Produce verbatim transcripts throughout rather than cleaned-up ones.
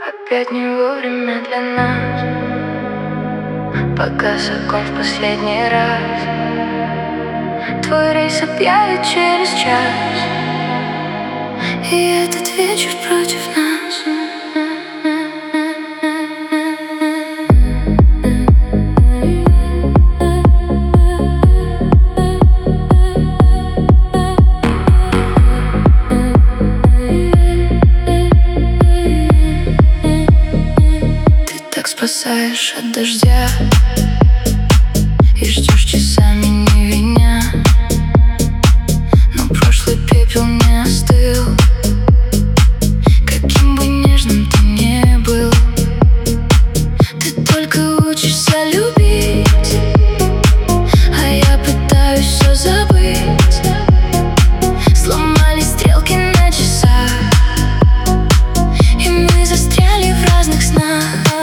Опять не вовремя для нас. Погас огонь в последний раз. Твой рейс объявит через час, и этот вечер против нас. Спасаешь от дождя и ждешь часами не виня, но прошлый пепел не остыл. Каким бы нежным ты не был, ты только учишься любить, а я пытаюсь все забыть. Сломались стрелки на часах, и мы застряли в разных снах.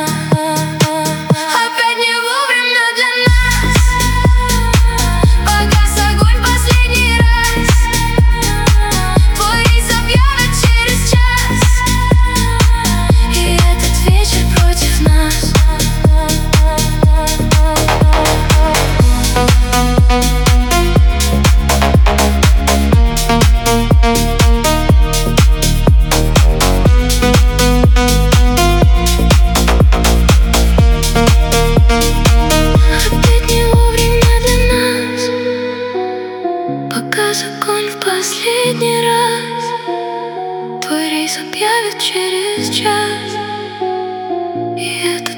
Погас огонь в последний раз. Твой рейс объявит через час, и это